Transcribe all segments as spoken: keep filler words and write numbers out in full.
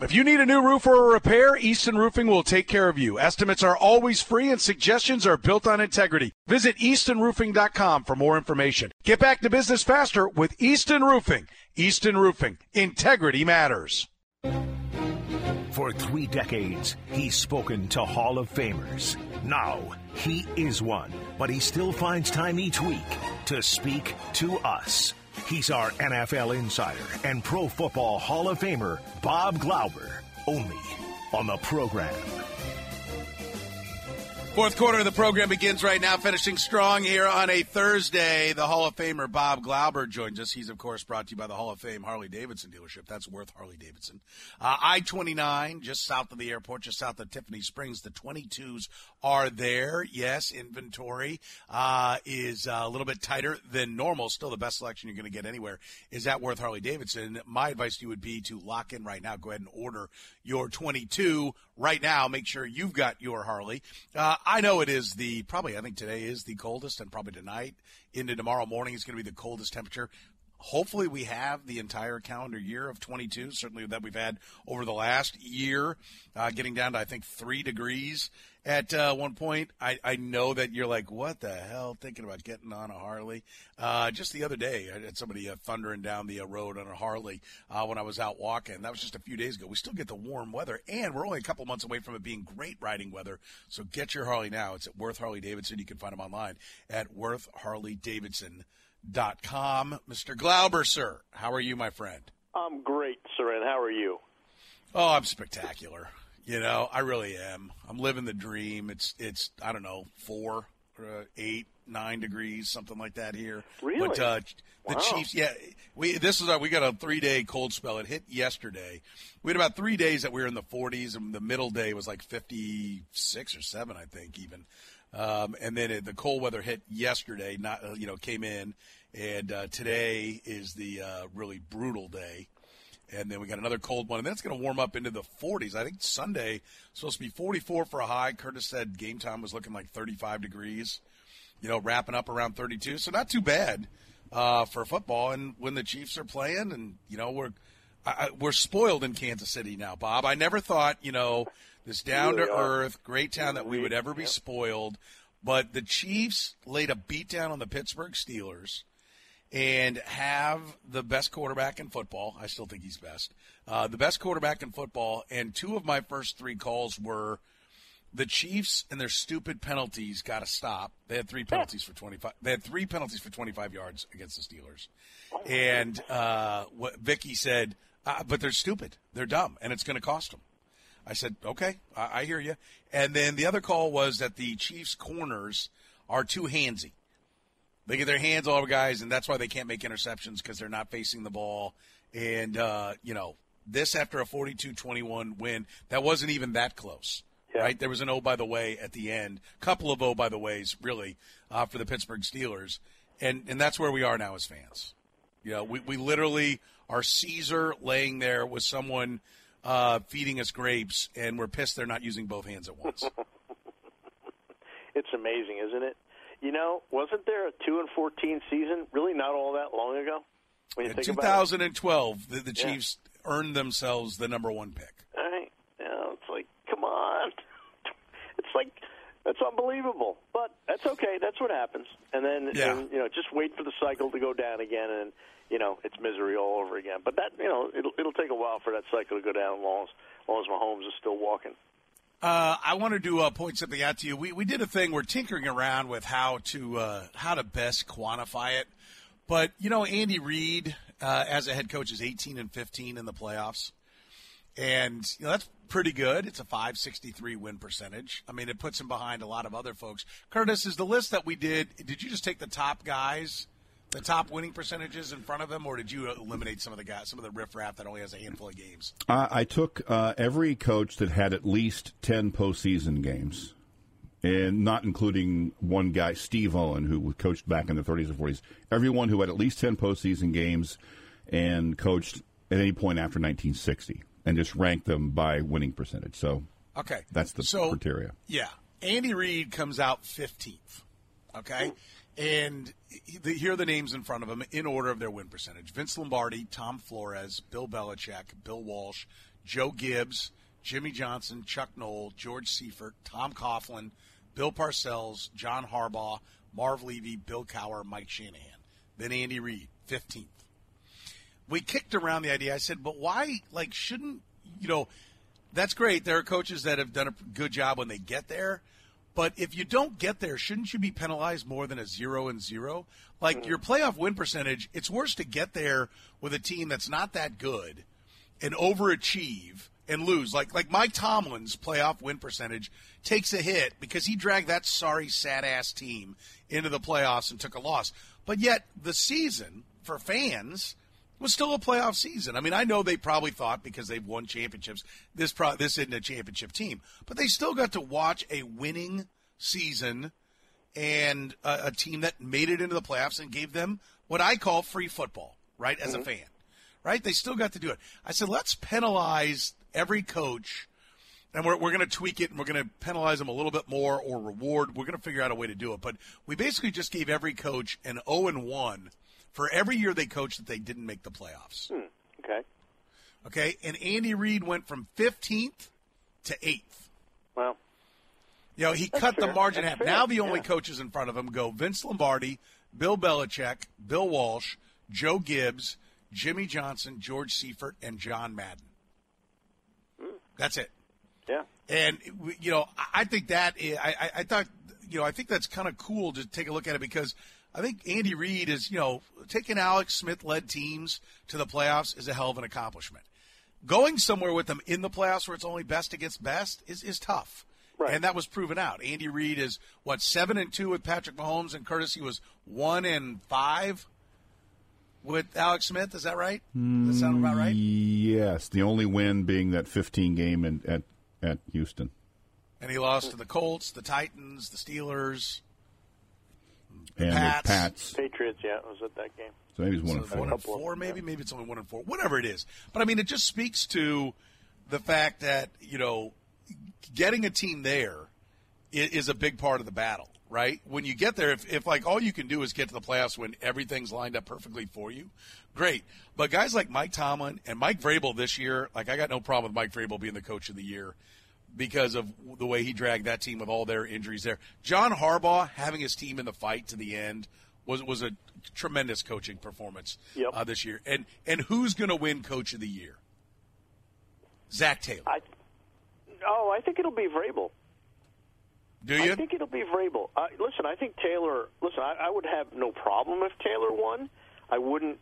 If you need a new roof or a repair, Easton Roofing will take care of you. Estimates are always free and suggestions are built on integrity. Visit easton roofing dot com for more information. Get back to business faster with Easton Roofing. Easton Roofing. Integrity matters. For three decades, he's spoken to Hall of Famers. Now, he is one, but he still finds time each week to speak to us. He's our N F L insider and Pro Football Hall of Famer, Bob Glauber, only on the program. Fourth quarter of the program begins right now, finishing strong here on a Thursday. The Hall of Famer Bob Glauber joins us. He's, of course, brought to you by the Hall of Fame Harley-Davidson dealership. That's Worth Harley-Davidson. Uh, I twenty-nine, just south of the airport, just south of Tiffany Springs. The twenty-twos are there. Yes, inventory uh, is a little bit tighter than normal. Still the best selection you're going to get anywhere is at Worth Harley-Davidson. My advice to you would be to lock in right now. Go ahead and order your twenty-two right now. Make sure you've got your Harley. Uh, I know it is the, probably I think today is the coldest, and probably tonight into tomorrow morning is going to be the coldest temperature. Hopefully we have the entire calendar year of twenty-two, certainly that we've had over the last year, uh, getting down to, I think, three degrees at uh, one point. I, I know that you're like, what the hell, thinking about getting on a Harley. Uh, just the other day, I had somebody uh, thundering down the uh, road on a Harley uh, when I was out walking. That was just a few days ago. We still get the warm weather, and we're only a couple months away from it being great riding weather. So get your Harley now. It's at Worth Harley-Davidson. You can find them online at worth harley davidson dot com. Mister Glauber, sir, how are you, my friend? I'm great, sir, and how are you? Oh, I'm spectacular. You know, I really am. I'm living the dream. It's, it's I don't know, four, uh, eight, nine degrees, something like that here. Really? But uh, the wow. Chiefs, yeah, we this is our, we got a three-day cold spell. It hit yesterday. We had about three days that we were in the forties, and the middle day was like fifty-six or seven, I think, even. Um, and then it, the cold weather hit yesterday, not uh, you know, came in, and uh, today is the uh, really brutal day. And then we got another cold one, and then it's going to warm up into the forties. I think Sunday is supposed to be forty-four for a high. Curtis said game time was looking like thirty-five degrees, you know, wrapping up around thirty-two. So not too bad uh, for football. And when the Chiefs are playing, and, you know, we're I, we're spoiled in Kansas City now, Bob. I never thought, you know, this down-to-earth, great town that we would ever be spoiled. But the Chiefs laid a beatdown on the Pittsburgh Steelers and have the best quarterback in football. I still think he's best. Uh, the best quarterback in football. And two of my first three calls were the Chiefs and their stupid penalties got to stop. They had three penalties for twenty-five. They had three penalties for twenty-five yards against the Steelers. And uh, what Vicky said, uh, but they're stupid. They're dumb, and it's going to cost them. I said, okay, I, I hear you. And then the other call was that the Chiefs' corners are too handsy. They get their hands all over guys, and that's why they can't make interceptions, because they're not facing the ball. And, uh, you know, this after a forty-two twenty-one win, that wasn't even that close, yeah. right? There was an oh, by the way, at the end. Couple of oh, by the ways, really, uh, for the Pittsburgh Steelers. And and that's where we are now as fans. You know, we, we literally are Caesar laying there with someone uh, feeding us grapes, and we're pissed they're not using both hands at once. It's amazing, isn't it? You know, wasn't there a two and fourteen season really not all that long ago? When you In think twenty twelve, about it? the, the Chiefs yeah. earned themselves the number one pick. All right. You know, it's like, come on. It's like, that's unbelievable. But that's okay. That's what happens. And then, yeah. and, you know, just wait for the cycle to go down again, and, you know, it's misery all over again. But that, you know, it'll, it'll take a while for that cycle to go down as long as, as, long as Mahomes is still walking. Uh, I wanted to uh, point something out to you. We we did a thing. We're tinkering around with how to uh, how to best quantify it. But you know, Andy Reid uh, as a head coach is eighteen and fifteen in the playoffs, and you know that's pretty good. It's a five sixty-three win percentage. I mean, it puts him behind a lot of other folks. Curtis, is the list that we did? Did you just take the top guys, the top winning percentages in front of them, or did you eliminate some of the guys, some of the riffraff that only has a handful of games? Uh, I took uh, every coach that had at least ten postseason games, and not including one guy, Steve Owen, who coached back in the thirties and forties. Everyone who had at least ten postseason games and coached at any point after nineteen sixty, and just ranked them by winning percentage. So okay, that's the so, criteria. Yeah. Andy Reid comes out fifteenth, okay? And the, here are the names in front of him in order of their win percentage. Vince Lombardi, Tom Flores, Bill Belichick, Bill Walsh, Joe Gibbs, Jimmy Johnson, Chuck Noll, George Seifert, Tom Coughlin, Bill Parcells, John Harbaugh, Marv Levy, Bill Cowher, Mike Shanahan. Then Andy Reid, fifteenth. We kicked around the idea. I said, but why, like, shouldn't, you know, that's great. There are coaches that have done a good job when they get there. But if you don't get there, shouldn't you be penalized more than a zero and zero? Like, mm-hmm. your playoff win percentage, it's worse to get there with a team that's not that good and overachieve and lose. Like like Mike Tomlin's playoff win percentage takes a hit because he dragged that sorry, sad-ass team into the playoffs and took a loss. But yet the season, for fans, was still a playoff season. I mean, I know they probably thought because they've won championships, this pro- this isn't a championship team. But they still got to watch a winning season and a, a team that made it into the playoffs and gave them what I call free football, right, as mm-hmm. a fan. Right? They still got to do it. I said, let's penalize every coach, and we're, we're going to tweak it, and we're going to penalize them a little bit more or reward. We're going to figure out a way to do it. But we basically just gave every coach an oh and one for every year they coached that they didn't make the playoffs. Hmm. Okay. Okay, and Andy Reid went from fifteenth to eighth. Well, you know, he that's cut fair. the margin that's half. Now the only yeah. coaches in front of him go Vince Lombardi, Bill Belichick, Bill Walsh, Joe Gibbs, Jimmy Johnson, George Seifert, and John Madden. Hmm. That's it. Yeah. And, you know, I think that is, I, I, I thought, you know, I think that's kind of cool to take a look at it because I think Andy Reid is, you know, taking Alex Smith-led teams to the playoffs is a hell of an accomplishment. Going somewhere with them in the playoffs where it's only best against best is, is tough. Right. And that was proven out. Andy Reid is, what, seven and two with Patrick Mahomes, and Curtis, he was one and five with Alex Smith. Is that right? Does that sound about right? Yes. The only win being that fifteen game in, at, at Houston. And he lost to the Colts, the Titans, the Steelers, the and Pats. the Pats. Patriots, yeah, I was at that game. So maybe it's one So and four. One and four, maybe. Maybe it's only one and four. Whatever it is. But, I mean, it just speaks to the fact that, you know, getting a team there is, is a big part of the battle, right? When you get there, if, if, like, all you can do is get to the playoffs when everything's lined up perfectly for you, great. But guys like Mike Tomlin and Mike Vrabel this year, like, I got no problem with Mike Vrabel being the coach of the year because of the way he dragged that team with all their injuries there. John Harbaugh having his team in the fight to the end was was a tremendous coaching performance yep. uh, this year. And and who's going to win Coach of the Year? Zach Taylor. I, oh, I think it'll be Vrabel. Do you? I think it'll be Vrabel. Uh, listen, I think Taylor. Listen, I, I would have no problem if Taylor won. I wouldn't.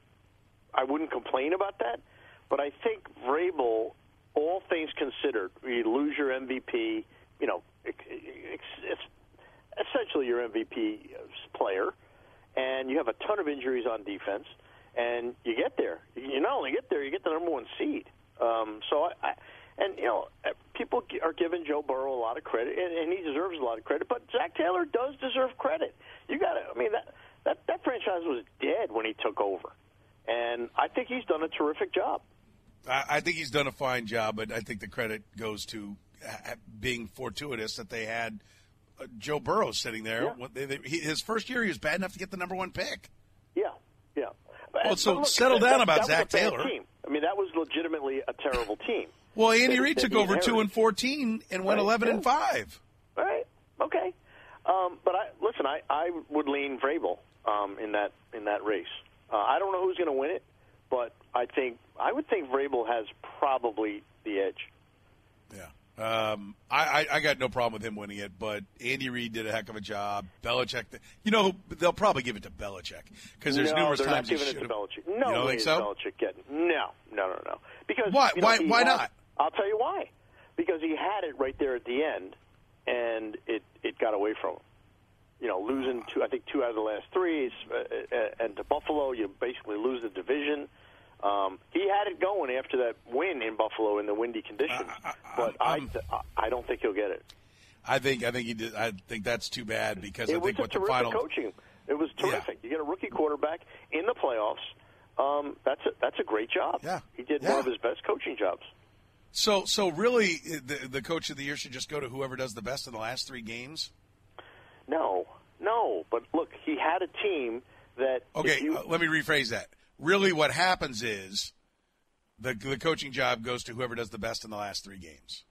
I wouldn't complain about that. But I think Vrabel, all things considered, you lose your M V P. You know, it, it, it's essentially your M V P player, and you have a ton of injuries on defense, and you get there. You not only get there, you get the number one seed. Um, so I. I And, you know, people are giving Joe Burrow a lot of credit, and, and he deserves a lot of credit. But Zach Taylor does deserve credit. You got to, I mean, that, that, that franchise was dead when he took over. And I think he's done a terrific job. I, I think he's done a fine job, but I think the credit goes to uh, being fortuitous that they had uh, Joe Burrow sitting there. Yeah. They, they, he, his first year, he was bad enough to get the number one pick. Yeah, yeah. Well, so look, settle that, down that, about that Zach was a bad Taylor. Team. I mean, that was legitimately a terrible team. Well, Andy That- Reid that took he over two inherited. and fourteen and went Right, eleven yeah. and five. Right. Okay. Um, but I listen. I, I would lean Vrabel um, in that in that race. Uh, I don't know who's going to win it, but I think I would think Vrabel has probably the edge. Yeah. Um, I, I, I got no problem with him winning it, but Andy Reid did a heck of a job. Belichick, you know, they'll probably give it to Belichick because there's no, numerous they're times not he giving it should to have. Belichick. No, You don't way think is so? Belichick getting no, no, no, no. Because Why? you know, Why? he Why had- not? I'll tell you why. Because he had it right there at the end, and it, it got away from him. You know, losing two, I think two out of the last three, uh, uh, and to Buffalo, you basically lose the division. Um, he had it going after that win in Buffalo in the windy conditions, I- I- but I'm- I, I don't think he'll get it. I think I think he did. I think that's too bad because It I was think just what the terrific final. coaching. It was terrific. You get a rookie quarterback in the playoffs. Um, that's a, that's a great job. Yeah. He did Yeah. one of his best coaching jobs. So so really, the the coach of the year should just go to whoever does the best in the last three games. No, no. But look, he had a team that. Okay, if you, uh, let me rephrase that. Really, what happens is The the coaching job goes to whoever does the best in the last three games.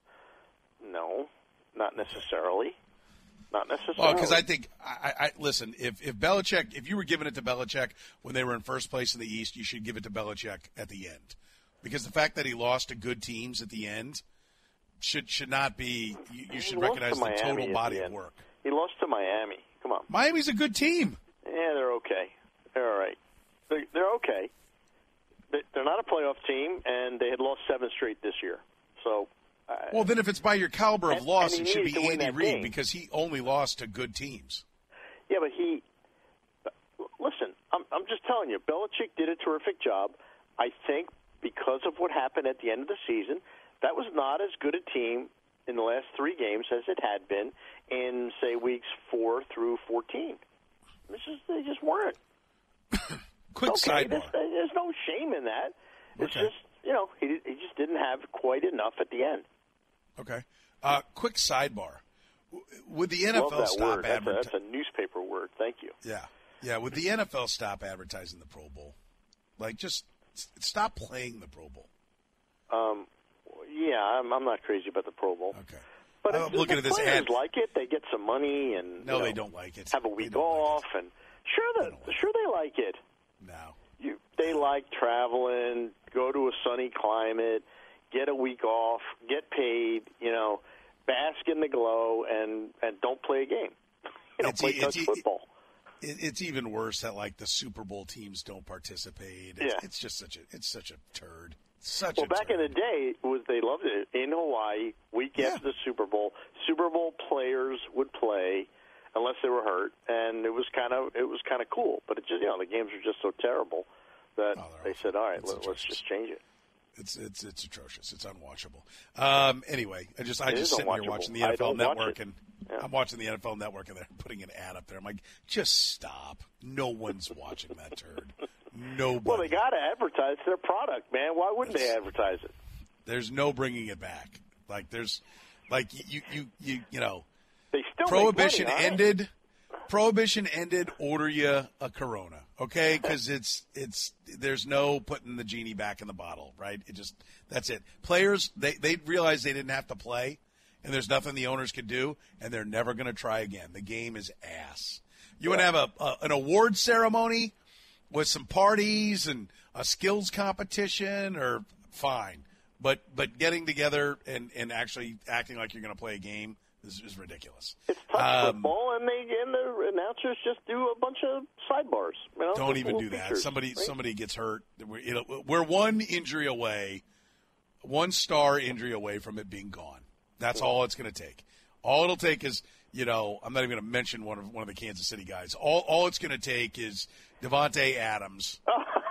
No, not necessarily. Not necessarily. Well, because I think I, I listen. If if Belichick, if you were giving it to Belichick when they were in first place in the East, you should give it to Belichick at the end, because the fact that he lost to good teams at the end should should not be. You, you should recognize the total body of work. He lost to Miami. Come on. Miami's a good team. Yeah, they're okay. They're all right. They're, they're okay. They're not a playoff team, and they had lost seven straight this year. So, uh, well, then if it's by your caliber of and, loss, and it should be Andy Reid game. because he only lost to good teams. Yeah, but he – listen, I'm, I'm just telling you, Belichick did a terrific job. I think because of what happened at the end of the season, that was not as good a team in the last three games as it had been in, say, weeks four through fourteen. It's just, they just weren't. Quick okay, sidebar. There's, there's no shame in that. It's Okay. just, you know, he, he just didn't have quite enough at the end. Okay. Uh, quick sidebar. Would the N F L Love that stop word. That's a, advertising? that's a newspaper word. Thank you. Yeah. Yeah. Would the N F L stop advertising the Pro Bowl? Like, just s- stop playing the Pro Bowl. Um, yeah, I'm, I'm not crazy about the Pro Bowl. Okay. But I'm if looking the at this players ad. like it, they get some money and No, you know, they don't like it. have a They week don't off, like and sure, They that don't like sure they like it. No. You, they like traveling, go to a sunny climate, get a week off, get paid, you know, bask in the glow, and, and don't play a game. You know, It's play e- touch it's e- football. It, it's even worse that like the Super Bowl teams don't participate. It's, Yeah. it's just such a it's such a turd. Such Well, a back turd. in the day, it was they loved it in Hawaii. Week Yeah. after the Super Bowl, Super Bowl players would play unless they were hurt, and it was kind of it was kind of cool. But it just you know the games were just so terrible that Oh, they're they awful. said, "All right, It's let, let's atrocious. just change it." It's it's it's atrocious. It's unwatchable. Um, anyway, I just I It just is sitting here unwatchable. watching the I N F L don't watch Network, it. and Yeah. I'm watching the N F L Network, and they're putting an ad up there. I'm like, just stop. No one's watching that turd. Nobody. Well, they got to advertise their product, man. Why wouldn't they advertise it? There's no bringing it back. Like there's, like you you you you know, They still Prohibition make money on it. ended. Prohibition ended. Order you a Corona, okay? Because it's it's there's no putting the genie back in the bottle, right? It just that's it. Players they they realized they didn't have to play, and there's nothing the owners could do, and they're never going to try again. The game is ass. You want to have a, a an award ceremony with some parties and a skills competition, or fine, but but getting together and and actually acting like you're going to play a game is, is ridiculous. It's touch Um, football, and they and the announcers just do a bunch of sidebars. You know, Don't just even little do that. features, Somebody right? somebody gets hurt. We're, you know, we're one injury away, one star injury away from it being gone. That's all it's going to take. All it'll take is, you know, I'm not even going to mention one of one of the Kansas City guys. All all it's going to take is Devontae Adams.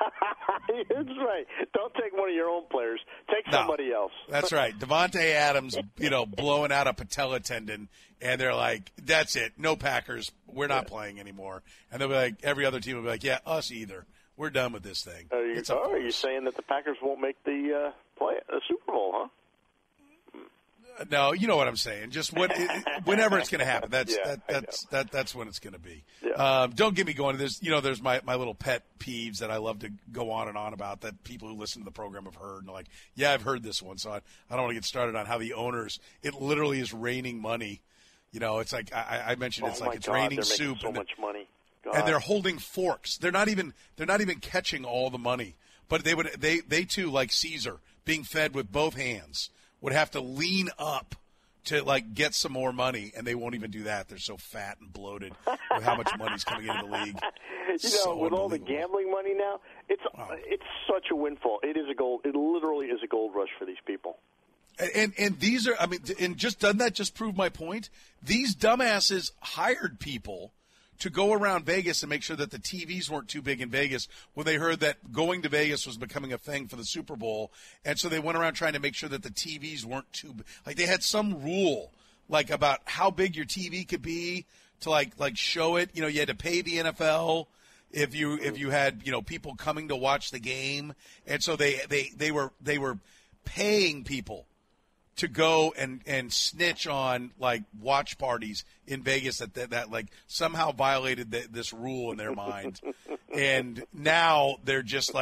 That's right. Don't take one of your own players. Take No, somebody else. That's right. Devontae Adams, you know, blowing out a patella tendon, and they're like, that's it. No Packers. We're not playing anymore. And they'll be like, every other team will be like, yeah, us either. We're done with this thing. Are you, It's a oh, are you farce. saying that the Packers won't make the uh, play the Super Bowl, huh? No, you know what I'm saying. Just what, whenever it's going to happen. That's Yeah, that, I that's that, that's when it's going to be. Yeah. Um, don't get me going. There's you know there's my, my little pet peeves that I love to go on and on about that people who listen to the program have heard and they're like, yeah, I've heard this one. So I, I don't want to get started on how the owners. It literally is raining money. You know, it's like I, I mentioned. It's oh like my it's God, raining they're making soup so and, much money. God. and they're holding forks. They're not even they're not even catching all the money. But they would they they too, like Caesar, being fed with both hands, would have to lean up to like get some more money, and they won't even do that. They're so fat and bloated with how much money's coming into the league. You know, So with all the unbelievable. gambling money now, it's Wow. it's such a windfall. It is a gold. It literally is a gold rush for these people. And, and and these are, I mean, and just doesn't that just prove my point? These dumbasses hired people to go around Vegas and make sure that the T Vs weren't too big in Vegas when they heard that going to Vegas was becoming a thing for the Super Bowl. And so they went around trying to make sure that the T Vs weren't too big. Like they had some rule like about how big your T V could be to like like show it. You know, you had to pay the N F L if you if you had, you know, people coming to watch the game. And so they they, they were they were paying people to go and, and snitch on like watch parties in Vegas that that, that like somehow violated the, this rule in their mind, and now they're just like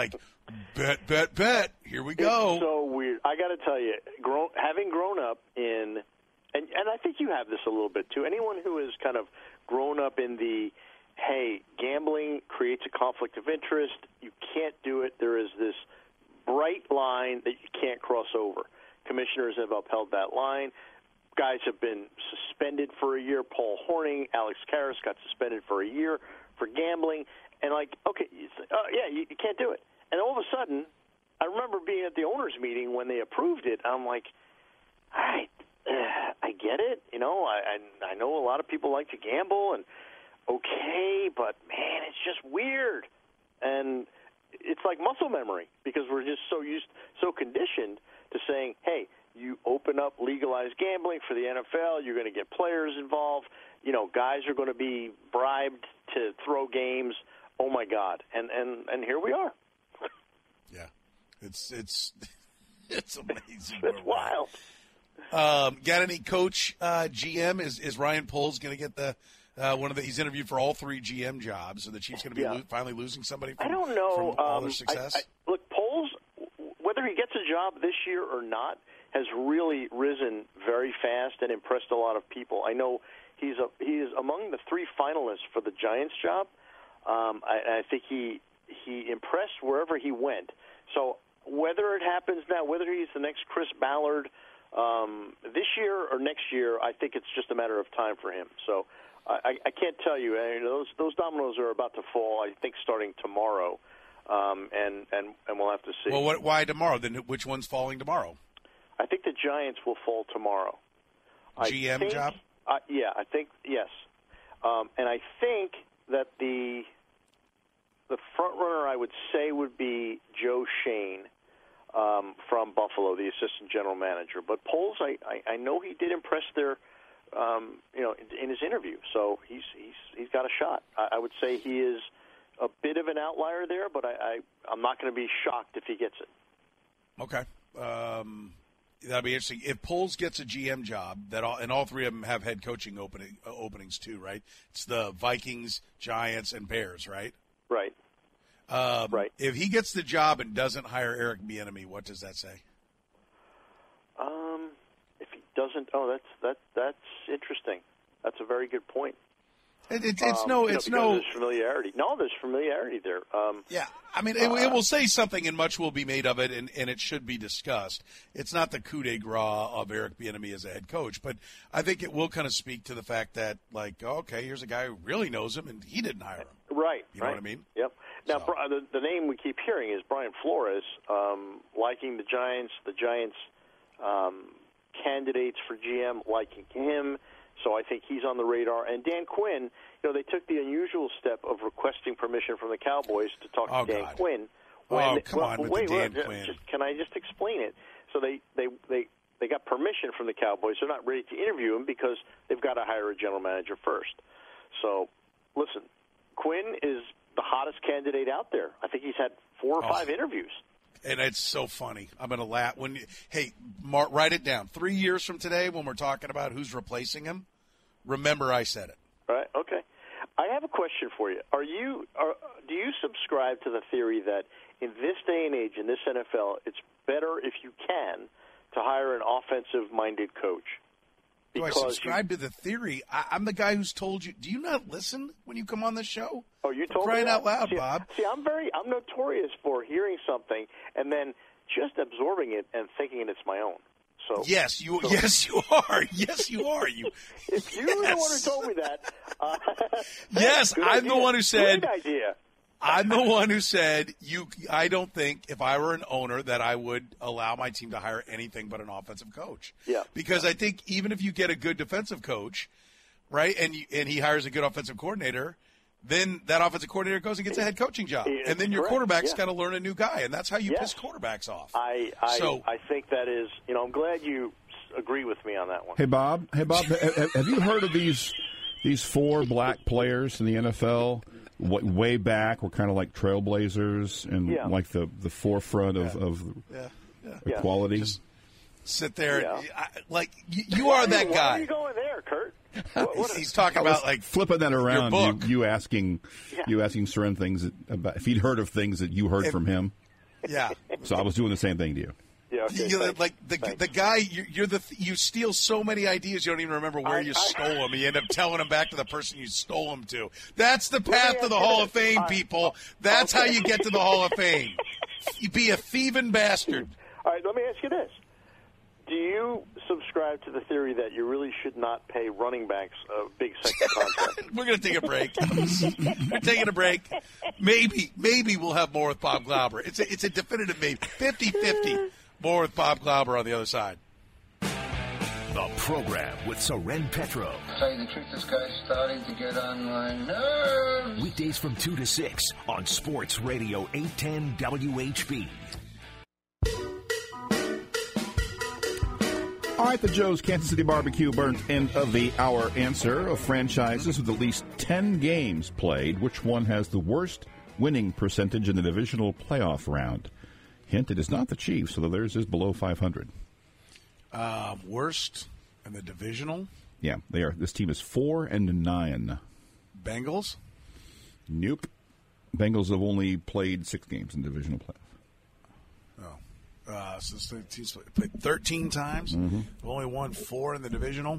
Bet, bet, bet. Here we go. It's so weird. I got to tell you, grown, having grown up in, and, and I think you have this a little bit too, anyone who has kind of grown up in the, hey, gambling creates a conflict of interest, you can't do it, there is this bright line that you can't cross over. Commissioners have upheld that line. Guys have been suspended for a year. Paul Hornung, Alex Karras got suspended for a year for gambling. And, like, okay, uh, yeah, you, you can't do it. And all of a sudden, I remember being at the owners' meeting when they approved it. I'm like, all right, uh, I get it. You know, I, I I know a lot of people like to gamble, and okay, but, man, it's just weird. And it's like muscle memory because we're just so used, so conditioned to saying, hey, you open up legalized gambling for the N F L, you're going to get players involved, you know, guys are going to be bribed to throw games. Oh, my God. And, and, and here we are. Yeah. It's it's it's amazing. It's wild. Um, got any coach uh, G M? Is is Ryan Poles going to get the uh, one of the? He's interviewed for all three G M jobs. So the Chiefs going to be Yeah. lo- finally losing somebody. From, I don't know. From all um, their success. I, I, look, Poles, whether he gets a job this year or not, has really risen very fast and impressed a lot of people. I know he's a, he is among the three finalists for the Giants job. Um, I, I think he he impressed wherever he went. So whether it happens now, whether he's the next Chris Ballard um, this year or next year, I think it's just a matter of time for him. So I, I can't tell you. I mean, those those dominoes are about to fall, I think, starting tomorrow, um, and, and, and we'll have to see. Well, what, why tomorrow? Then which one's falling tomorrow? I think the Giants will fall tomorrow. G M I think, job? Uh, yeah, I think, yes. Um, and I think that the the front runner, I would say, would be Joe Shane um, from Buffalo, the assistant general manager. But Poles, I, I, I know he did impress their, um, you know, in, in his interview. So he's he's he's got a shot. I, I would say he is a bit of an outlier there, but I, I I'm not going to be shocked if he gets it. Okay. Um, that'll be interesting. If Poles gets a G M job, that all, and all three of them have head coaching opening uh, openings too, right? It's the Vikings, Giants, and Bears, right? Right. Um, right. If he gets the job and doesn't hire Eric Bieniemy, what does that say? Um, if he doesn't, oh, that's that that's interesting. That's a very good point. It, it, it's um, no, you know, it's because no there's familiarity. No, there's familiarity there. Um, Yeah, I mean, it, it will say something, and much will be made of it, and, and it should be discussed. It's not the coup de grace of Eric Bieniemy as a head coach, but I think it will kind of speak to the fact that, like, okay, here's a guy who really knows him, and he didn't hire him. Right. You know right. what I mean? Yep. Now, So. Bri- the, the name we keep hearing is Brian Flores, um, liking the Giants, the Giants' um, candidates for G M liking him. So I think he's on the radar. And Dan Quinn, you know, they took the unusual step of requesting permission from the Cowboys to talk Oh, to Dan God. Quinn. Oh, come well, on with wait, the Dan wait, Quinn. Just, can I just explain it? So they, they, they, they got permission from the Cowboys. They're not ready to interview him because they've got to hire a general manager first. So, listen, Quinn is the hottest candidate out there. I think he's had four or Oh. five interviews. And it's so funny. I'm going to laugh. When you, hey, Mark, write it down. Three years from today, when we're talking about who's replacing him, remember I said it. Right. Okay. I have a question for you. Are you are, do you subscribe to the theory that in this day and age in this N F L, it's better if you can to hire an offensive-minded coach? Do I Because subscribe to the theory? I, I'm the guy who's told you. Do you not listen when you come on the show? Oh, you For told crying me that? out loud, see, Bob. See, I'm very I'm notorious for hearing something and then just absorbing it and thinking it's my own. So Yes, you. so, Yes, you are. Yes, you are. You. If you yes. were the one who told me that, uh, Yes, good I'm the idea. one who said- Great idea. I'm the one who said you. I don't think if I were an owner that I would allow my team to hire anything but an offensive coach. Yeah. Because I think even if you get a good defensive coach, right, and you, and he hires a good offensive coordinator, then that offensive coordinator goes and gets a head coaching job, It's and then your correct, quarterback's yeah. got to learn a new guy, and that's how you Yes. piss quarterbacks off. I I, So- I think that is, you know, I'm glad you s- agree with me on that one. Hey Bob, hey Bob, ha- have you heard of these these four black players in the N F L? W- way back, were kind of like trailblazers and Yeah. like the, the forefront of, of yeah, yeah. Yeah. equality. Just sit there, Yeah. and, I, like you, you are that Why guy. are you going there, Kurt? What, what He's, he's talking I was about like flipping that around. book. You, you asking, Yeah. you asking Seren things that, about if he'd heard of things that you heard If- from him. Yeah. So I was doing the same thing to you. Yeah, okay, You, thanks. like the Thanks. the guy, you're, you're the you steal so many ideas you don't even remember where I- you I- stole them. You end up telling them back to the person you stole them to. That's the me path to ask the you Hall of this. Fame, I- people. That's okay. how you get to the Hall of Fame. You be a thieving bastard. All right, let me ask you this. Do you subscribe to the theory that you really should not pay running backs a big second contract? We're going to take a break. We're taking a break. Maybe, maybe we'll have more with Bob Glauber. It's a, it's a definitive maybe. fifty-fifty. More with Bob Glauber on the other side. The program with Soren Petro. To tell you the truth, this guy's starting to get on my nerves. Weekdays from two to six on Sports Radio eight ten W H B. All right, the Joe's Kansas City Barbecue burnt end of the hour answer of franchises with at least ten games played. Which one has the worst winning percentage in the divisional playoff round? Hint, it is not the Chiefs, although theirs is below five hundred. Um, worst in the divisional? Yeah, they are. This team is four and nine. Bengals? Nope. Bengals have only played six games in divisional playoff. Uh, so the teams played thirteen times. Mm-hmm. Only won four in the divisional.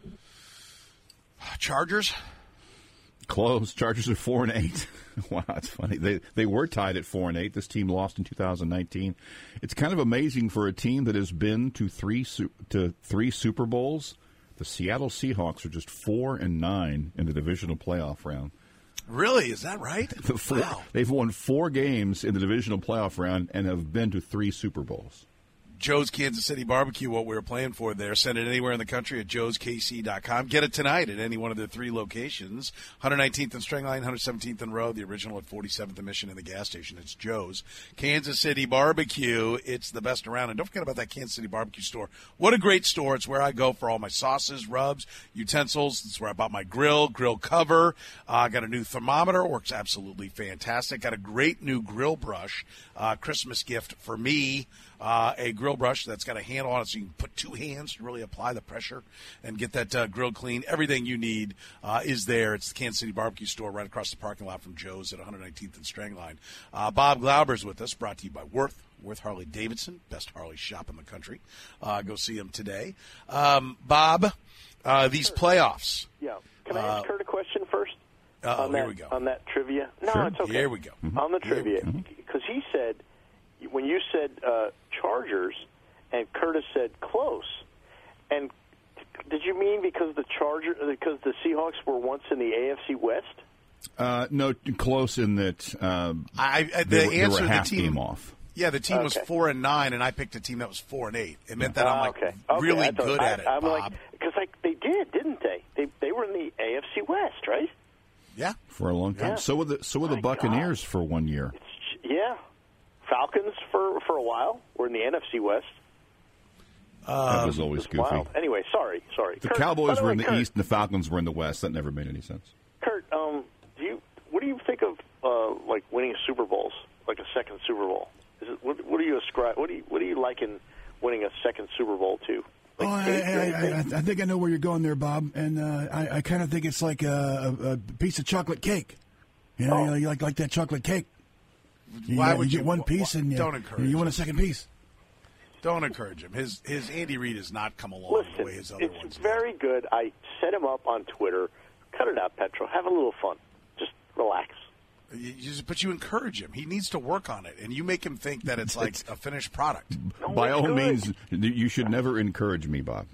Chargers? Close. Chargers are four and eight. Wow, that's funny. They they were tied at four and eight. This team lost in two thousand nineteen. It's kind of amazing for a team that has been to three su- to three Super Bowls. The Seattle Seahawks are just four and nine in the divisional playoff round. Really? Is that right? The four, Wow. They've won four games in the divisional playoff round and have been to three Super Bowls. Joe's Kansas City Barbecue, what we were playing for there. Send it anywhere in the country at joes k c dot com. Get it tonight at any one of their three locations. one nineteenth and String Line, one seventeenth and Road, the original at forty-seventh and Mission in the gas station. It's Joe's Kansas City Barbecue. It's the best around. And don't forget about that Kansas City Barbecue store. What a great store. It's where I go for all my sauces, rubs, utensils. It's where I bought my grill, grill cover. I uh, got a new thermometer. Works absolutely fantastic. Got a great new grill brush. Uh, Christmas gift for me. Uh, a grill brush that's got a handle on it so you can put two hands to really apply the pressure and get that uh, grill clean. Everything you need uh, is there. It's the Kansas City Barbecue store right across the parking lot from Joe's at one nineteenth and Strangline. Uh, Bob Glauber's with us, brought to you by Worth. Worth Harley Davidson, best Harley shop in the country. Uh, go see him today. Um, Bob, uh, these playoffs. Yeah. Can I ask Uh, Kurt a question first? Uh-oh, on that, here we go. On that trivia? No, Sure. it's okay. Here we go. On the Here we trivia. Because he said, when you said uh, Chargers and Curtis said close, and did you mean because the Charger, because the Seahawks were once in the A F C West? Uh, no, close in that uh, I, I, the they, were, they answer were the half team game off. Yeah, the team was Okay. four and nine, and I picked a team that was four and eight. It meant that I'm Ah, like okay. Okay, really I thought- good I, at it, I'm Bob. like, because like they did, didn't they? They they were in the A F C West, right? Yeah, For a long time. Yeah. So were the so were the My Buccaneers for one year. Yeah. Falcons for for a while were in the N F C West. That was always It's goofy. wild. Anyway, sorry, sorry. The Kurt, Cowboys by were way, in the Kurt, East and the Falcons were in the West. That never made any sense. Kurt, um, do you what do you think of uh, like winning Super Bowls, like a second Super Bowl? Is it, what, what do you ascribe? What do you what do you liken winning a second Super Bowl to? Like Oh, I, cake or I, I, anything? I think I know where you're going there, Bob, and uh, I, I kind of think it's like a, a, a piece of chocolate cake. You know, Oh. you, know, you like like that chocolate cake. You, Why uh, would you you- get one wh- piece wh- and you, don't encourage you want it. a second piece? don't encourage him. His his Andy Reid has not come along the way Listen, his other it's ones. did. very good. I set him up on Twitter. Cut it out, Petro. Have a little fun. Just relax. You, you just, but you encourage him. He needs to work on it, and you make him think that it's like a finished product. No, By it's all good. means, you should never encourage me, Bob.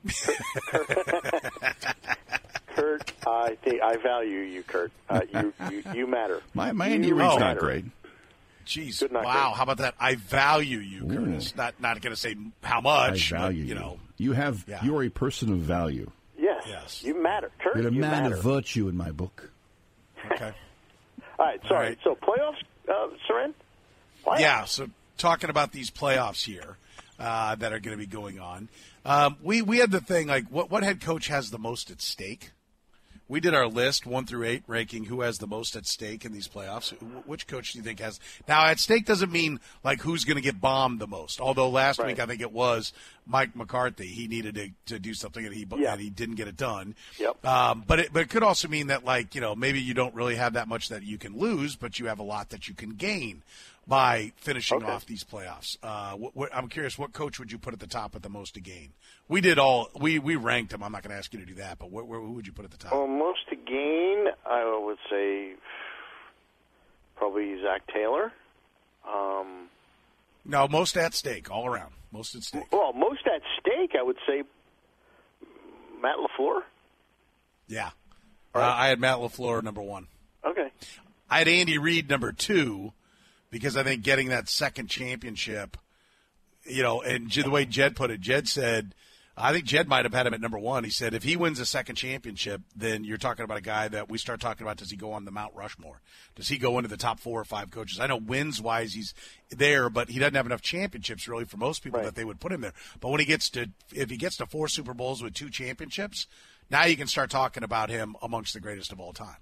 Kurt, I think I value you, Kurt. Uh, you, you you matter. My my You Andy Reid's not matter. great. Jeez, Good night, wow! Kurt. How about that? I value you, Ooh. Curtis. Not not going to say how I much. value but, you. you know. You have Yeah. you are a person of value. Yes, Yes. you matter, Kurt. You're a you man matter. of virtue in my book. Okay. All right, sorry. All right. So playoffs, uh, Soren? Playoffs? Yeah, so talking about these playoffs here uh, that are going to be going on, um, we we had the thing like what what head coach has the most at stake. We did our list one through eight, ranking who has the most at stake in these playoffs. Wh- Which coach do you think has now at stake? Doesn't mean like who's going to get bombed the most. Although last Right. week I think it was Mike McCarthy. He needed to, to do something and he Yeah. and he didn't get it done. Yep. Um, but it but it could also mean that like you know maybe you don't really have that much that you can lose, but you have a lot that you can gain. by finishing Okay. off these playoffs. Uh, what, what, I'm curious, what coach would you put at the top with the most to gain? We did all we we ranked them. I'm not going to ask you to do that, but where, where, who would you put at the top? Well, most to gain, I would say probably Zach Taylor. Um, no, most at stake, all around. Most at stake. well, most at stake, I would say Matt LaFleur. Yeah. Uh, I had Matt LaFleur number one. Okay. I had Andy Reid number two because I think getting that second championship, you know, and the way Jed put it, Jed said, I think Jed might have had him at number one. He said, if he wins a second championship, then you're talking about a guy that we start talking about, does he go on the Mount Rushmore? Does he go into the top four or five coaches? I know wins-wise he's there, but he doesn't have enough championships really for most people Right. that they would put him there. But when he gets to, if he gets to four Super Bowls with two championships, now you can start talking about him amongst the greatest of all time.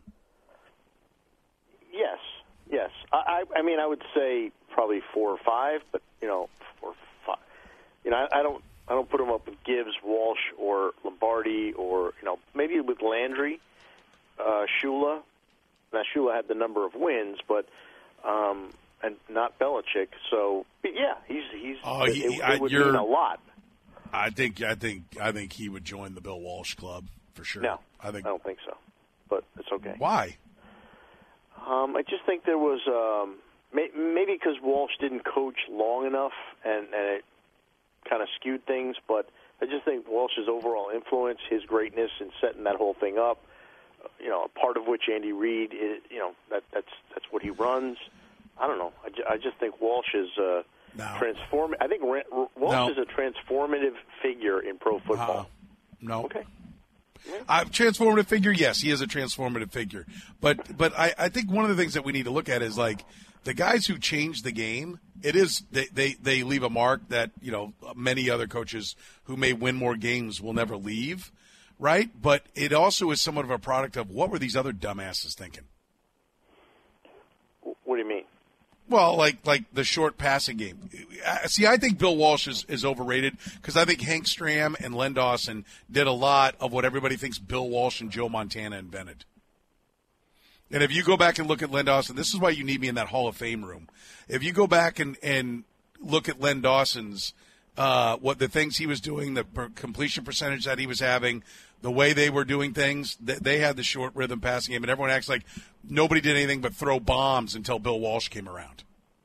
Yes, yes. I, I, I mean, I would say probably four or five, but you know, four or five. You know, I, I don't, I don't put him up with Gibbs, Walsh, or Lombardi, or you know, maybe with Landry, uh, Shula. Now Shula had the number of wins, but um, and not Belichick. So but yeah, he's he's. Oh, it, he- it, I- it would you're- mean a lot. I think, I think, I think he would join the Bill Walsh club for sure. No, I think. I don't think so, but it's okay. Why? Um, I just think there was um, may, maybe because Walsh didn't coach long enough, and, and it kind of skewed things. But I just think Walsh's overall influence, his greatness in setting that whole thing up, uh, you know, a part of which Andy Reid, is, you know, that that's that's what he runs. I don't know. I, ju- I just think Walsh is uh, No. transform. I think Ra- R- Walsh No. is a transformative figure in pro football. Uh, no. Okay. Uh, transformative figure, yes, he is a transformative figure. But but I, I think one of the things that we need to look at is like the guys who change the game. It is they, they, they leave a mark that, you know, many other coaches who may win more games will never leave, right? But it also is somewhat of a product of what were these other dumbasses thinking? What do you mean? Well, like like the short passing game. Uh, See, I think Bill Walsh is, is overrated because I think Hank Stram and Len Dawson did a lot of what everybody thinks Bill Walsh and Joe Montana invented. And if you go back and look at Len Dawson, this is why you need me in that Hall of Fame room. If you go back and, and look at Len Dawson's, uh, what the things he was doing, the per- completion percentage that he was having, the way they were doing things, th- they had the short rhythm passing game, and everyone acts like nobody did anything but throw bombs until Bill Walsh came around.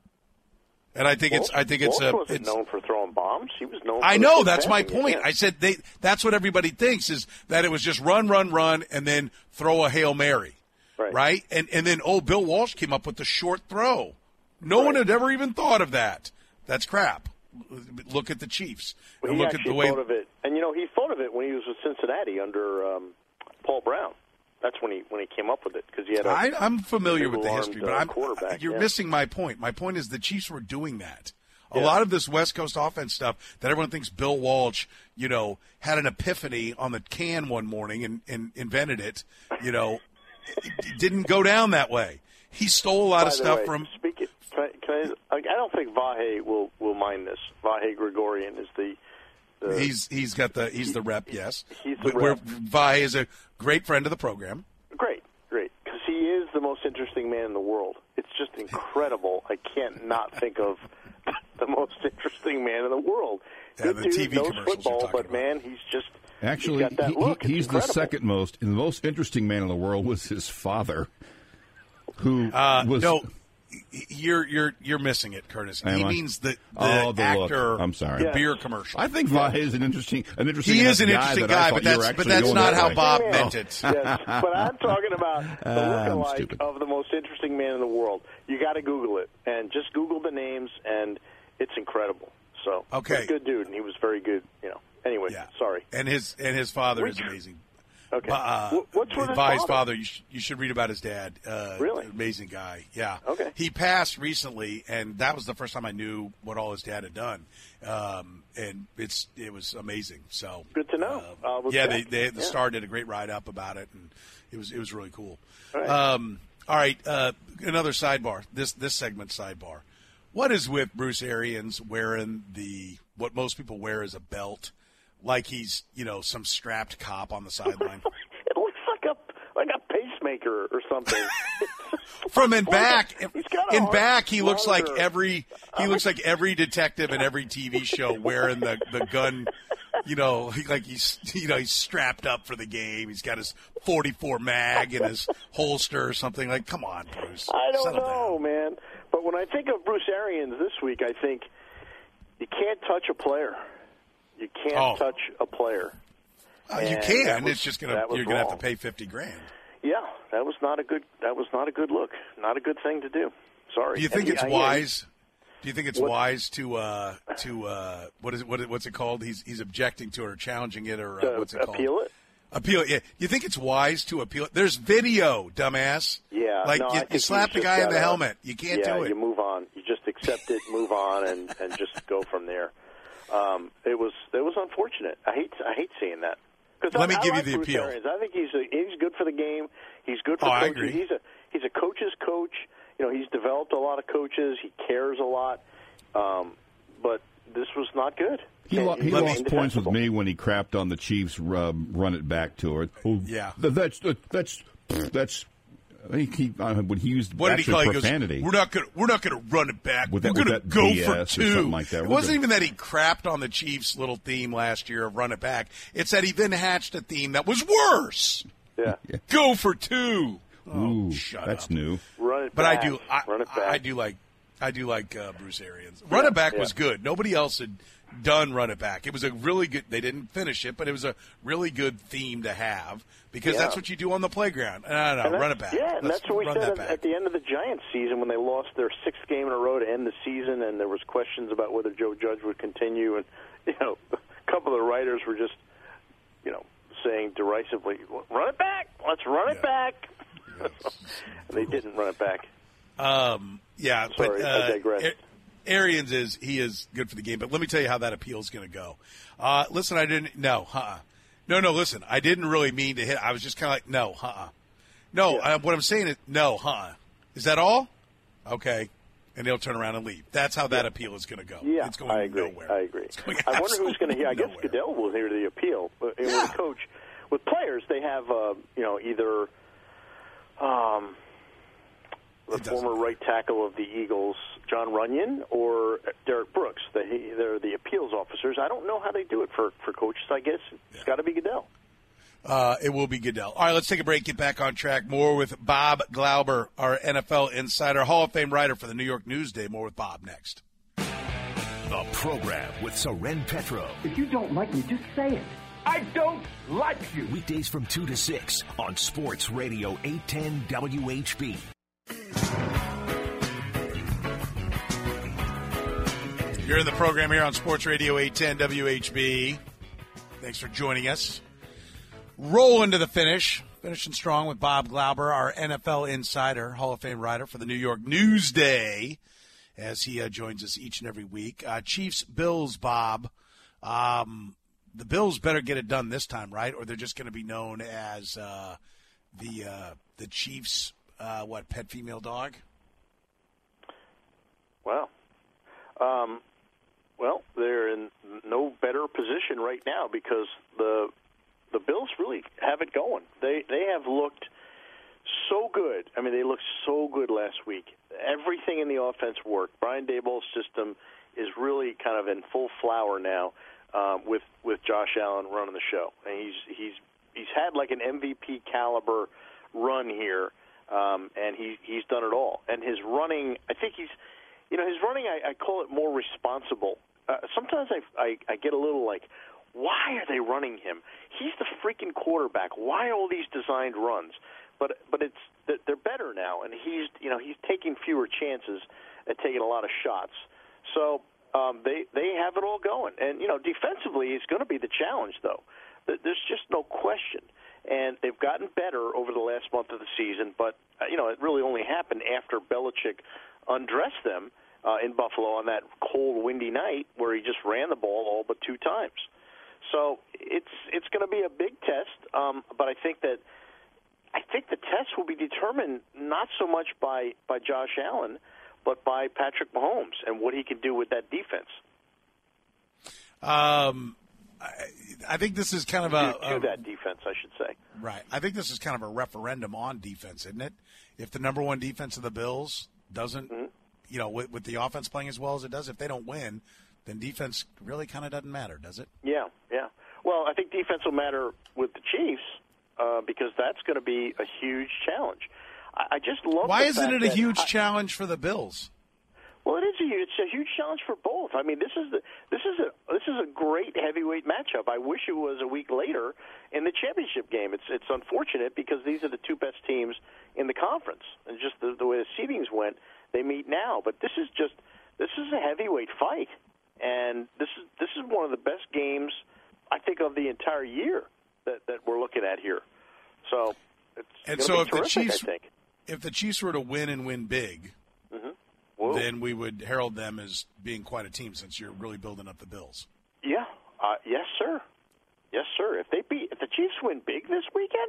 And I think it's, I think it's Walsh a, wasn't it's, known for throwing bombs. He was known. For I the know good that's my passing game, point. yeah. I said they, that's what everybody thinks is that it was just run, run, run, and then throw a Hail Mary. Right. Right? And and then, oh, Bill Walsh came up with the short throw. No one had ever even thought of that. That's crap. Look at the Chiefs. Well, and he look at actually the way. thought of it, and you know he thought of it when he was with Cincinnati under um, Paul Brown. That's when he when he came up with it because he had a. I, I'm familiar with the single-armed, history, but uh, I'm, quarterback, you're yeah. missing my point. My point is the Chiefs were doing that. A Yeah. lot of this West Coast offense stuff that everyone thinks Bill Walsh, you know, had an epiphany on the can one morning and, and invented it, you know, it didn't go down that way. He stole a lot By of the stuff way, from. Speaking, can I, can I, I don't think Vahe will will mind this. Vahe Gregorian is the. the He's he's got the he's the rep, yes. He's the Where rep. Vi is a great friend of the program. great, great, because he is the most interesting man in the world. It's just incredible. I can't not think of the most interesting man in the world. Yeah, Good the dude, T V knows commercials you're football, talking but about. man, he's just Actually, he's got that he- look. he- It's he's the incredible. second most, and the most interesting man in the world was his father, who Uh, was no, you're you're you're missing it, Curtis. Am he I? means the, the Oh, the look. actor. I'm sorry. The Yeah. beer commercial. I think Vahe is an interesting, an interesting. He is an guy interesting that I guy, thought but you were that's but actually that's going not that how way. Bob Man. meant it. Yes, but I'm talking about the I'm lookalike stupid. of the most interesting man in the world. You got to Google it and just Google the names, and it's incredible. So, Okay. he's a good dude, and he was very good. You know. Anyway, Yeah. sorry. And his and his father We- is amazing. Okay. Uh, Wh- What's with his Vi's father? father? You, sh- you should read about his dad. Uh, Really? amazing guy. Yeah. Okay. He passed recently, and that was the first time I knew what all his dad had done. Um, and it's it was amazing. So Good to know. uh, I'll look yeah, back. they, they the Yeah. Star did a great write up about it, and it was it was really cool. All right. Um, all right. Uh, another sidebar. This this segment sidebar. What is with Bruce Arians wearing the what most people wear as a belt, like he's you know some strapped cop on the sideline? It looks like a like a pacemaker or something. From in back, in back, he looks like monitor. every he looks like every detective in every T V show wearing the, the gun. You know, like he's you know he's strapped up for the game. He's got his forty-four mag in his holster or something. Like, come on, Bruce. I don't Settle know, down. man. But when I think of Bruce Arians this week, I think you can't touch a player. You can't Oh. touch a player. Uh, you And can. that was- it's just gonna that was you're gonna have to wrong. pay fifty grand. Yeah, that was not a good. That was not a good look. Not a good thing to do. Sorry. Do you think And it's he- I- wise? Do you think it's What- wise to uh, to uh, what is it, what, what's it called? He's he's objecting to it or challenging it or uh, to what's it called? appeal it? Appeal it. Yeah. You think it's wise to appeal it? There's video, dumbass. Yeah, Like no, I you, think you slap the just guy in the gotta- helmet. You can't yeah, do it. you move on. You just accept it, move on, and, and just go from there. Um, it was it was unfortunate. I hate I hate seeing that. 'Cause Let I, me I give you like the Bruce appeal. Arians. I think he's a, he's good for the game. He's good for Oh, I coaches. agree. He's a he's a coach's coach. You know, he's developed a lot of coaches. He cares a lot. Um, but this was not good. He, lo- And he was lost points with indefensible. me when he crapped on the Chiefs' um, run it back to it. Oh, Yeah. th- that's that's that's. He, he, uh, when he used What did he actually call it? He goes, profanity. we're not going. We're not going to run it back. With we're that- with going to that go B S for or two. something like that. It We're wasn't gonna- even that he crapped on the Chiefs' little theme last year of run it back. It's that he then hatched a theme that was worse. Yeah. Go for two. Oh, Ooh, shut that's up. new. Run it But back. I do. I, Run it back. I do like. I do like uh, Bruce Arians. Run it back yeah. was good. Nobody else had done run it back. It was a really good. They didn't finish it, but it was a really good theme to have because Yeah. that's what you do on the playground. No, no, And no that's- run it back. Yeah, and Let's that's what we run said that at, back. at the end of the Giants season when they lost their sixth game in a row to end the season, and there was questions about whether Joe Judge would continue, and you know, a couple of the writers were just, you know, saying derisively, "Run it back, let's run it Yeah. back." They didn't run it back. Um, yeah, Sorry, but I uh, digress. Ar- Arians is he is good for the game. But let me tell you how that appeal is going to go. Uh, listen, I didn't. No, uh-uh. no, no. Listen, I didn't really mean to hit. I was just kind of like, no, uh-uh. no. Yeah. Uh, what I'm saying is, no, uh-uh. Is that all? Okay, and they'll turn around and leave. That's how that appeal is going to go. Yeah, it's going I agree. nowhere. I agree. It's going I wonder who's going to hear. I guess nowhere. Goodell will hear the appeal. But Yeah. with a coach, with players, they have uh, you know either um, the It doesn't former right tackle of the Eagles, John Runyon, or Derek Brooks. They, they're the appeals officers. I don't know how they do it for for coaches. I guess it's got to be Goodell. Uh, it will be Goodell. All right, let's take a break, get back on track. More with Bob Glauber, our N F L insider, Hall of Fame writer for the New York Newsday. More with Bob next. The program with Soren Petro. If you don't like me, just say it. I don't like you. Weekdays from two to six on Sports Radio eight ten W H B. You're in the program here on Sports Radio eight ten W H B. Thanks for joining us. Rolling to the finish. Finishing strong with Bob Glauber, our N F L insider, Hall of Fame writer for the New York Newsday, as he uh, joins us each and every week. Uh, Chiefs, Bills, Bob. Um, the Bills better get it done this time, right? Or they're just going to be known as uh, the uh, the Chiefs, uh, what, pet female dog? Wow. Um, well, they're in no better position right now because the the Bills really have it going. They they have looked so good. I mean, they looked so good last week. Everything in the offense worked. Brian Daboll's system is really kind of in full flower now um, with with Josh Allen running the show, and he's he's he's had like an M V P caliber run here, um, and he he's done it all. And his running, I think he's. You know, his running, I, I call it more responsible. Uh, sometimes I, I, I get a little like, why are they running him? He's the freaking quarterback. Why all these designed runs? But but it's they're better now, and he's you know he's taking fewer chances and taking a lot of shots. So um, they they have it all going, and you know defensively it's going to be the challenge though. There's just no question, and they've gotten better over the last month of the season. But uh, you know it really only happened after Belichick undressed them uh, in Buffalo on that cold, windy night where he just ran the ball all but two times. So it's it's going to be a big test, um, but I think that I think the test will be determined not so much by, by Josh Allen, but by Patrick Mahomes and what he can do with that defense. Um, I, I think this is kind of a, to, to that defense, I should say. Right. I think this is kind of a referendum on defense, isn't it? If the number one defense of the Bills doesn't, mm-hmm. you know, with, with the offense playing as well as it does, if they don't win, then defense really kind of doesn't matter, does it? Yeah, yeah. Well, I think defense will matter with the Chiefs uh, because that's going to be a huge challenge. I, I just love. Why the isn't fact it a that huge I, challenge for the Bills? Well, it is a huge, it's a huge challenge for both. I mean, this is the, this is a this is a great heavyweight matchup. I wish it was a week later in the championship game. It's it's unfortunate because these are the two best teams in the conference, and just the, the way the seedings went, they meet now. But this is just this is a heavyweight fight, and this is this is one of the best games I think of the entire year that, that we're looking at here. So it's and gonna so be if terrific, the Chiefs I think. if the Chiefs were to win and win big. Mm-hmm. Then we would herald them as being quite a team since you're really building up the Bills. Yeah. Uh, yes, sir. Yes, sir. If they beat, if the Chiefs win big this weekend,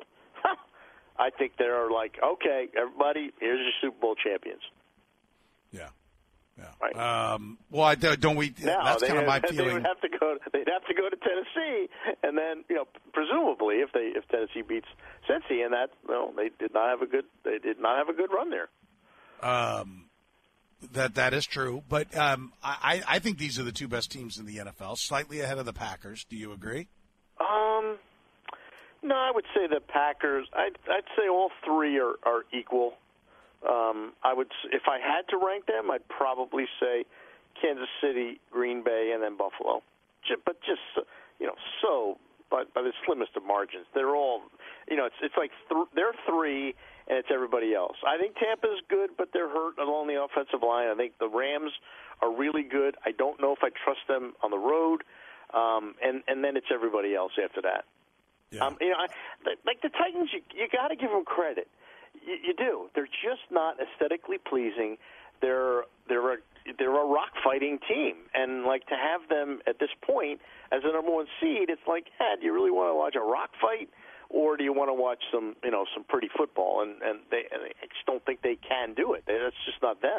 I think they're like, okay, everybody, here's your Super Bowl champions. Yeah. Yeah. Right. Um, well, I, don't we? Now, that's kind of my they feeling. Would have to go. They'd have to go to Tennessee, and then you know, presumably, if they if Tennessee beats Cincy, and that well, they did not have a good they did not have a good run there. Um. That that is true, but um, I, I think these are the two best teams in the N F L, slightly ahead of the Packers. Do you agree? Um, no, I would say the Packers. I'd I'd say all three are, are equal. Um, I would, if I had to rank them, I'd probably say Kansas City, Green Bay, and then Buffalo. Just, but just you know, so by, by the slimmest of margins, they're all you know, it's it's like th- they're three. And it's everybody else. I think Tampa's good, but they're hurt along the offensive line. I think the Rams are really good. I don't know if I trust them on the road. Um, and, and then it's everybody else after that. Yeah. Um, you know, I, like the Titans, you, you got to give them credit. You, you do. They're just not aesthetically pleasing. They're they're a they're a rock fighting team, and like to have them at this point as a number one seed, it's like, hey, do you really want to watch a rock fight? Or do you want to watch some, you know, some pretty football? And and they, and I just don't think they can do it. That's just not them.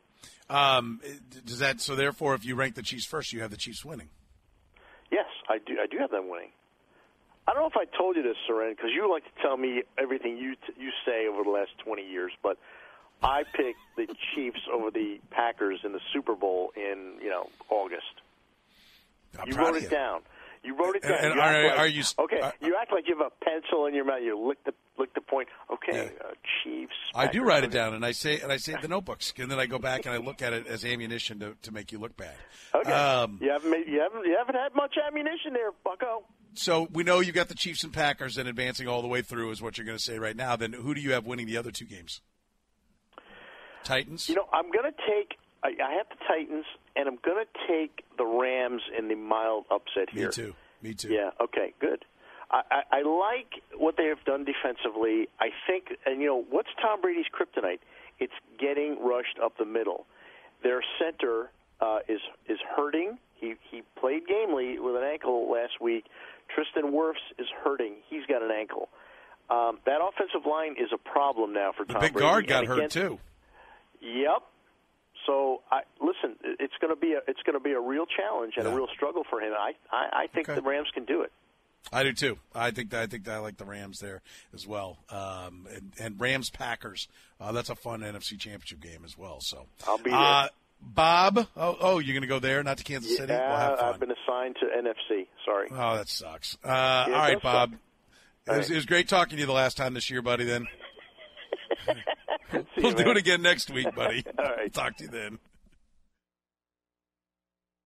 Um, does that so? Therefore, if you rank the Chiefs first, you have the Chiefs winning. Yes, I do. I do have them winning. I don't know if I told you this, Soren, because you like to tell me everything you t- you say over the last twenty years. But I picked the Chiefs over the Packers in the Super Bowl in you know August. I'm you proud wrote of it you. down. You wrote it down. And, and you are, like, are you okay? Are, you act like you have a pencil in your mouth. You lick the lick the point. Okay, yeah. uh, Chiefs. I Packers, do write it okay. down, and I say and I say the notebooks, and then I go back and I look at it as ammunition to, to make you look bad. Okay. Um, you haven't made, you haven't you haven't had much ammunition there, Bucko. So we know you got the Chiefs and Packers, and advancing all the way through is what you're going to say right now. Then who do you have winning the other two games? Titans. You know, I'm going to take. I, I have the Titans, and I'm going to take the Rams in the mild upset here. Me too. Me too. Yeah, okay, good. I, I, I like what they have done defensively. I think, and you know, what's Tom Brady's kryptonite? It's getting rushed up the middle. Their center uh, is is hurting. He he played gamely with an ankle last week. Tristan Wirfs is hurting. He's got an ankle. Um, that offensive line is a problem now for the Tom big Brady. guard got And hurt against, too. Yep. So, I, listen, it's going to be a it's going to be a real challenge and yeah. a real struggle for him. I I, I think okay. the Rams can do it. I do too. I think that, I think that I like the Rams there as well. Um, and, and Rams Packers. Uh, that's a fun N F C Championship game as well. So I'll be there. Uh, Bob. Oh, oh, you're going to go there, not to Kansas City. Yeah, we'll have fun. I've been assigned to N F C. Sorry. Oh, that sucks. Uh, Yeah, all right, does Bob. suck. It was, All right. it was great talking to you the last time this year, buddy. Then See we'll you, do man. it again next week, buddy. All right. Talk to you then.